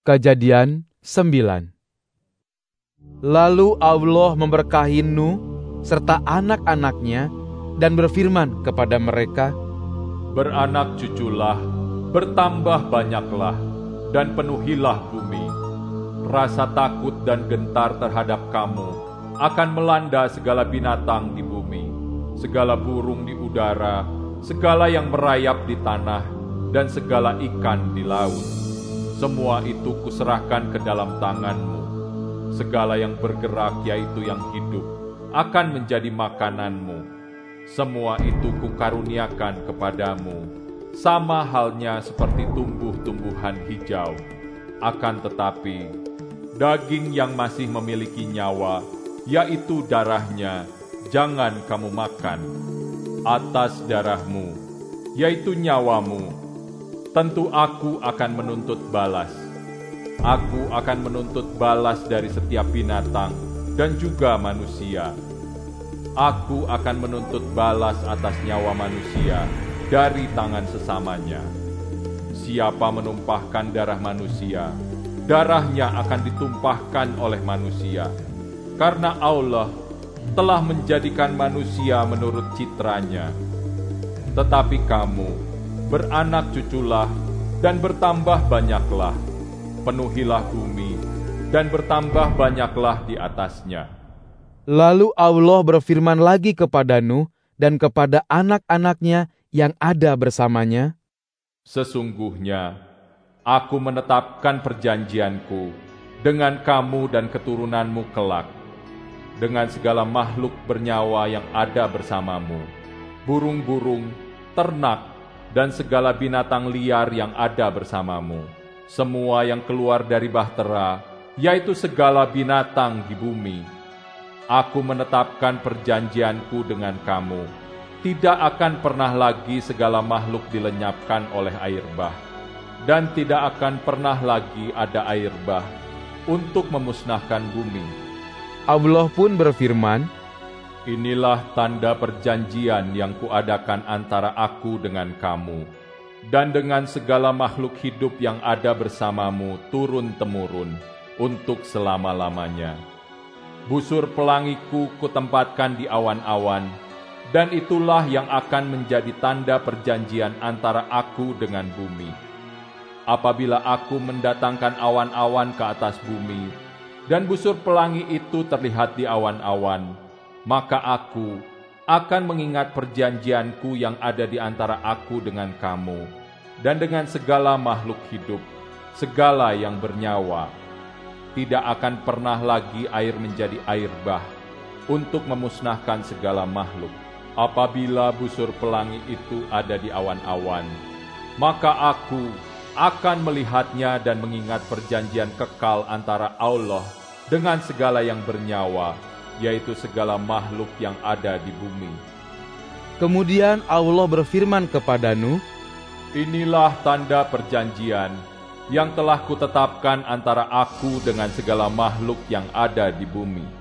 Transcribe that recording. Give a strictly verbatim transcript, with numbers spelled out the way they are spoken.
Kejadian sembilan. Lalu Allah memberkahi Nuh serta anak-anaknya dan berfirman kepada mereka, "Beranak cuculah, bertambah banyaklah, dan penuhilah bumi. Rasa takut dan gentar terhadap kamu akan melanda segala binatang di bumi, segala burung di udara, segala yang merayap di tanah, dan segala ikan di laut. Semua itu kuserahkan ke dalam tanganmu. Segala yang bergerak, yaitu yang hidup, akan menjadi makananmu. Semua itu kukaruniakan kepadamu, sama halnya seperti tumbuh-tumbuhan hijau. Akan tetapi, daging yang masih memiliki nyawa, yaitu darahnya, jangan kamu makan. Atas darahmu, yaitu nyawamu, tentu aku akan menuntut balas. Aku akan menuntut balas dari setiap binatang dan juga manusia. Aku akan menuntut balas atas nyawa manusia dari tangan sesamanya. Siapa menumpahkan darah manusia, darahnya akan ditumpahkan oleh manusia. Karena Allah telah menjadikan manusia menurut citranya. Tetapi kamu, beranak cuculah dan bertambah banyaklah, penuhilah bumi dan bertambah banyaklah di atasnya." Lalu Allah berfirman lagi kepada Nuh dan kepada anak-anaknya yang ada bersamanya, "Sesungguhnya aku menetapkan perjanjianku dengan kamu dan keturunanmu kelak, dengan segala makhluk bernyawa yang ada bersamamu, burung-burung, ternak, dan segala binatang liar yang ada bersamamu, semua yang keluar dari bahtera, yaitu segala binatang di bumi. Aku menetapkan perjanjianku dengan kamu, tidak akan pernah lagi segala makhluk dilenyapkan oleh air bah, dan tidak akan pernah lagi ada air bah untuk memusnahkan bumi." Allah pun berfirman, "Inilah tanda perjanjian yang kuadakan antara aku dengan kamu, dan dengan segala makhluk hidup yang ada bersamamu turun-temurun, untuk selama-lamanya. Busur pelangiku kutempatkan di awan-awan, dan itulah yang akan menjadi tanda perjanjian antara aku dengan bumi. Apabila aku mendatangkan awan-awan ke atas bumi, dan busur pelangi itu terlihat di awan-awan, maka aku akan mengingat perjanjianku yang ada di antara aku dengan kamu, dan dengan segala makhluk hidup, segala yang bernyawa. Tidak akan pernah lagi air menjadi air bah, untuk memusnahkan segala makhluk. Apabila busur pelangi itu ada di awan-awan, maka aku akan melihatnya dan mengingat perjanjian kekal antara Allah dengan segala yang bernyawa, yaitu segala makhluk yang ada di bumi." Kemudian Allah berfirman kepada Nuh, "Inilah tanda perjanjian yang telah kutetapkan antara aku dengan segala makhluk yang ada di bumi.